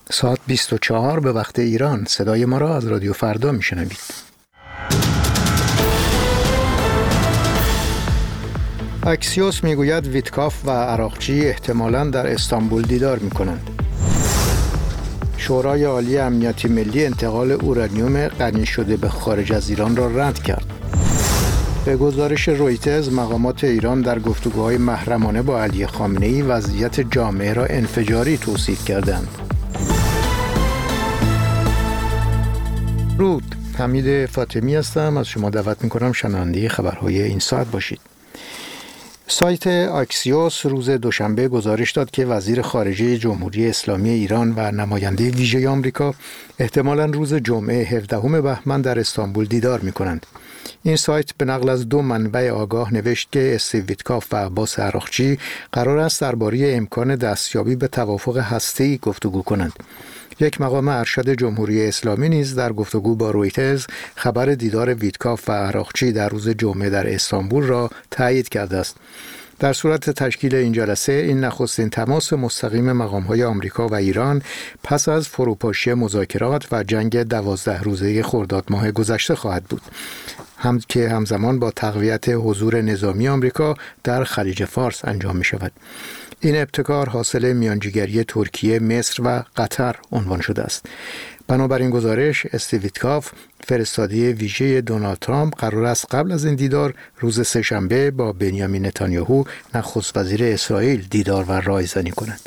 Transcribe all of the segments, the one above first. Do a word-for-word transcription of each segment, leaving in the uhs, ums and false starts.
ساعت بیست و چهار به وقت ایران. صدای ما را از رادیو فردا میشنوید. اکسیوس میگوید ویتکاف و عراقچی احتمالاً در استانبول دیدار میکنند. شورای عالی امنیت ملی انتقال اورانیوم غنی شده به خارج از ایران را رد کرد. به گزارش رویترز، مقامات ایران در گفتگوهای محرمانه با علی خامنه‌ای وضعیت جامعه را انفجاری توصیف کردند. رود حمید فاطمی هستم، از شما دعوت می‌کنم شنونده خبرهای این ساعت باشید. سایت اکسیوس روز دوشنبه گزارش داد که وزیر خارجه جمهوری اسلامی ایران و نماینده ویژه آمریکا احتمالاً روز جمعه هفدهم بهمن در استانبول دیدار می‌کنند. این سایت به نقل از دو منبع آگاه نوشت که استیو ویتکاف و عباس عراقچی قرار است درباره امکان دستیابی به توافق هسته‌ای گفتگو کنند. یک مقام ارشد جمهوری اسلامی نیز در گفتگو با رویترز خبر دیدار ویتکاف و عراقچی در روز جمعه در استانبول را تایید کرده است. در صورت تشکیل این جلسه، این نخستین تماس مستقیم مقام‌های آمریکا و ایران پس از فروپاشی مذاکرات و جنگ دوازده روزه خرداد ماه گذشته خواهد بود، هم که همزمان با تقویت حضور نظامی آمریکا در خلیج فارس انجام می شود. این ابتکار حاصل میانجیگری ترکیه، مصر و قطر عنوان شده است. بنابراین گزارش، استیو ویتکاف فرستاده ویژه دونالد ترامپ قرار است قبل از این دیدار روز سه‌شنبه با بنیامین نتانیاهو نخست وزیر اسرائیل دیدار و رایزنی کند.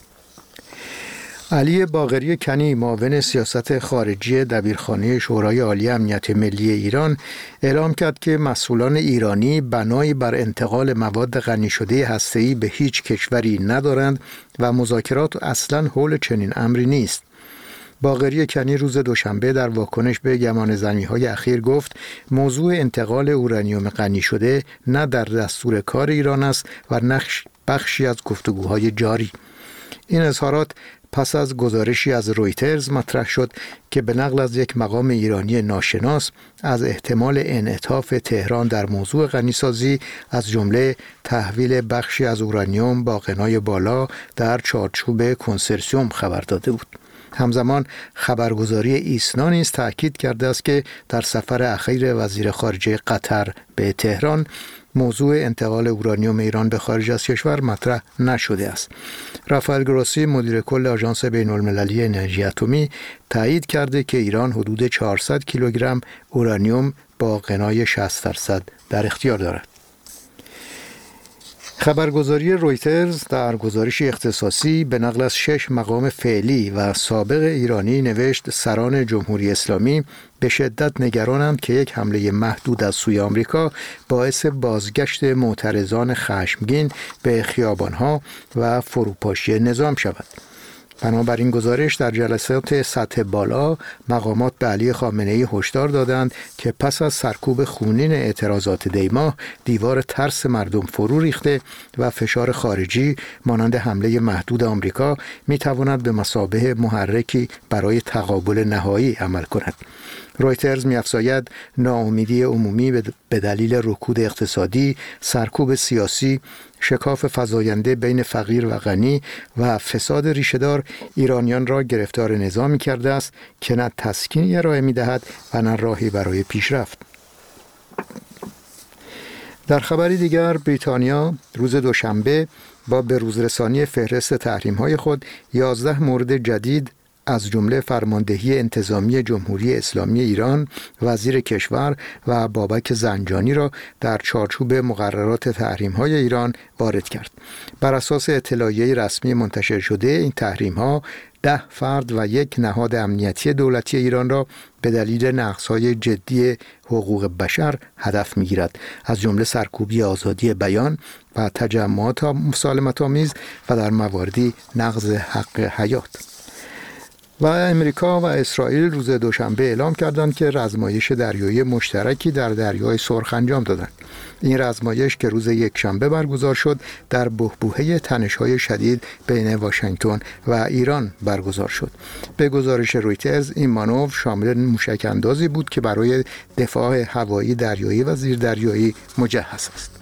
علی باقری کنی، معاون سیاست خارجی دبیرخانه شورای عالی امنیت ملی ایران، اعلام کرد که مسئولان ایرانی بنایی بر انتقال مواد غنی شده هسته‌ای به هیچ کشوری ندارند و مذاکرات اصلاً حول چنین امری نیست. باقری کنی روز دوشنبه در واکنش به گمانه‌زنی‌های اخیر گفت موضوع انتقال اورانیوم غنی شده نه در دستور کار ایران است و نقش بخشی از گفتگوهای جاری. این اظهارات پس از گزارشی از رویترز مطرح شد که به نقل از یک مقام ایرانی ناشناس از احتمال انعطاف تهران در موضوع غنیسازی از جمله تحویل بخشی از اورانیوم با غنای بالا در چارچوب کنسرسیوم خبر داده بود. همزمان خبرگزاری ایسنا نیز تأکید کرده است که در سفر اخیر وزیر خارجه قطر به تهران موضوع انتقال اورانیوم ایران به خارج از کشور مطرح نشده است. رافائل گروسی، مدیر کل آژانس بین‌المللی انرژی اتمی، تایید کرده که ایران حدود چهارصد کیلوگرم اورانیوم با غنای شصت درصد در اختیار دارد. خبرگزاری رویترز در گزارشی اختصاصی به نقل از شش مقام فعلی و سابق ایرانی نوشت سران جمهوری اسلامی به شدت نگرانند که یک حمله محدود از سوی آمریکا باعث بازگشت معترضان خشمگین به خیابانها و فروپاشی نظام شود. بنابراین گزارش در جلسات سطح بالا مقامات به علی خامنه‌ای هشدار دادند که پس از سرکوب خونین اعتراضات دیماه دیوار ترس مردم فرو ریخته و فشار خارجی مانند حمله محدود آمریکا میتواند به مثابه محرکی برای تقابل نهایی عمل کند. رویترز می‌افزاید ناامیدی عمومی به دلیل رکود اقتصادی، سرکوب سیاسی، شکاف فزاینده بین فقیر و غنی و فساد ریشه‌دار ایرانیان را گرفتار نظامی کرده است که نه تسکینی ارائه می‌دهد و نه راهی برای پیشرفت. در خبری دیگر، بریتانیا روز دوشنبه با بروزرسانی فهرست تحریم‌های خود یازده مورد جدید از جمله فرماندهی انتظامی جمهوری اسلامی ایران، وزیر کشور و بابک زنجانی را در چارچوب مقررات تحریم‌های ایران وارد کرد. بر اساس اطلاعیه رسمی منتشر شده، این تحریم‌ها ده فرد و یک نهاد امنیتی دولتی ایران را به دلیل نقض‌های جدی حقوق بشر هدف می‌گیرد، از جمله سرکوبی آزادی بیان و تجمعات مسالمت‌آمیز و در مواردی نقض حق حیات. و امریکا و اسرائیل روز دوشنبه اعلام کردند که رزمایش دریایی مشترکی در دریای سرخ انجام دادند. این رزمایش که روز یکشنبه برگزار شد در بحبوحه تنش‌های شدید بین واشنگتن و ایران برگزار شد. به گزارش رویترز این مانور شامل موشک اندازی بود که برای دفاع هوایی، دریایی و زیردریایی مجهز است.